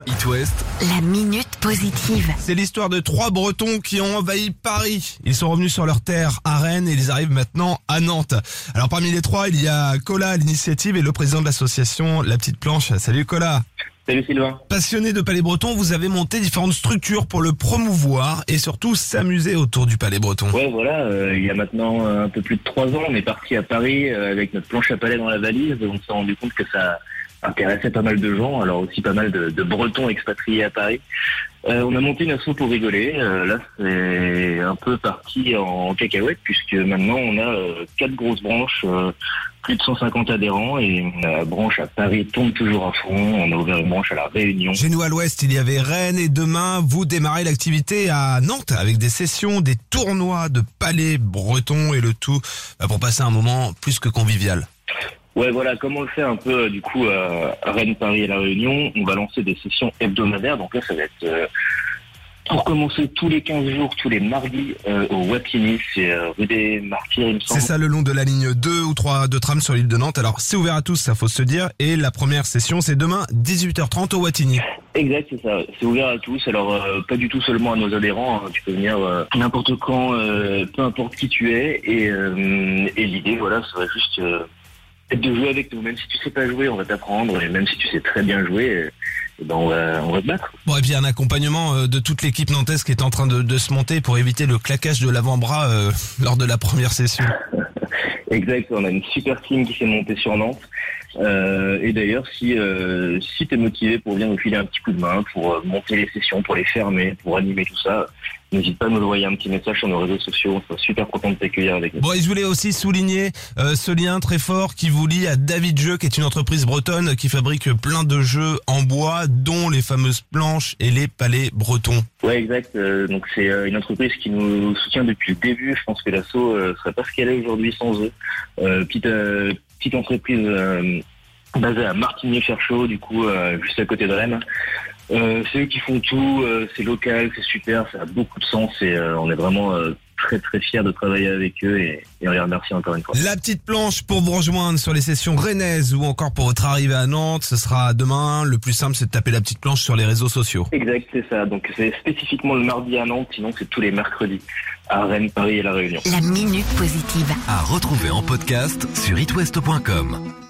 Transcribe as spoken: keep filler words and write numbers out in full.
It West. La minute positive. C'est l'histoire de trois Bretons qui ont envahi Paris. Ils sont revenus sur leur terre à Rennes et ils arrivent maintenant à Nantes. Alors parmi les trois, il y a Colas à l'initiative et le président de l'association La Petite Planche. Salut Colas. Salut Sylvain. Passionné de Palais Breton, vous avez monté différentes structures pour le promouvoir et surtout s'amuser autour du Palais Breton. Ouais voilà, euh, il y a maintenant un peu plus de trois ans, on est parti à Paris euh, avec notre planche à palais dans la valise et on s'est rendu compte que ça intéressait pas mal de gens, alors aussi pas mal de, de Bretons expatriés à Paris. Euh, on a monté une asso pour rigoler, euh, là c'est un peu parti en cacahuète puisque maintenant on a euh, quatre grosses branches, euh, plus de cent cinquante adhérents et la branche à Paris tourne toujours à fond, on a ouvert une branche à La Réunion. Chez nous à l'ouest, il y avait Rennes et demain, vous démarrez l'activité à Nantes avec des sessions, des tournois de Palais Breton et le tout bah, pour passer un moment plus que convivial. Ouais, voilà, comme on le fait un peu du coup à Rennes, Paris et La Réunion, on va lancer des sessions hebdomadaires. Donc là, ça va être euh, pour commencer tous les quinze jours, tous les mardis euh, au Watini, c'est euh, rue des Martyrs, il me semble. C'est ça, le long de la ligne deux ou trois de tram sur l'île de Nantes. Alors c'est ouvert à tous, ça faut se dire. Et la première session, c'est demain dix-huit heures trente au Watini. Exact, c'est ça. C'est ouvert à tous. Alors euh, pas du tout seulement à nos adhérents. Hein. Tu peux venir euh, n'importe quand, euh, peu importe qui tu es. Et, euh, et l'idée, voilà, ça va juste euh, de jouer avec nous. Même si tu sais pas jouer, on va t'apprendre. Et même si tu sais très bien jouer, eh ben on va, on va te battre. Bon, et puis un accompagnement de toute l'équipe nantaise qui est en train de, de se monter pour éviter le claquage de l'avant-bras euh, lors de la première session. Exact, on a une super team qui s'est montée sur Nantes. Euh, et d'ailleurs, si euh, si t'es motivé pour venir nous filer un petit coup de main, pour euh, monter les sessions, pour les fermer, pour animer tout ça, n'hésite pas à nous envoyer un petit message sur nos réseaux sociaux. On sera super content de t'accueillir avec nous. Bon, et je voulais aussi souligner euh, ce lien très fort qui vous lie à David Jeux, qui est une entreprise bretonne qui fabrique plein de jeux en bois, dont les fameuses planches et les palais bretons. Ouais, exact. Euh, donc c'est euh, une entreprise qui nous soutient depuis le début. Je pense que l'asso euh, serait pas ce qu'elle est aujourd'hui sans eux. Euh, petite euh, petite entreprise euh, basée à Martigny-Cherchot, du coup euh, juste à côté de Rennes. Euh, c'est eux qui font tout, euh, c'est local, c'est super, ça a beaucoup de sens et euh, on est vraiment euh, très très fiers de travailler avec eux et, et on les remercie encore une fois. La Petite Planche pour vous rejoindre sur les sessions rennaises ou encore pour votre arrivée à Nantes, ce sera demain. Le plus simple, c'est de taper La Petite Planche sur les réseaux sociaux. Exact, c'est ça. Donc c'est spécifiquement le mardi à Nantes, sinon c'est tous les mercredis à Rennes, Paris et La Réunion. La minute positive. À retrouver en podcast sur it west point com.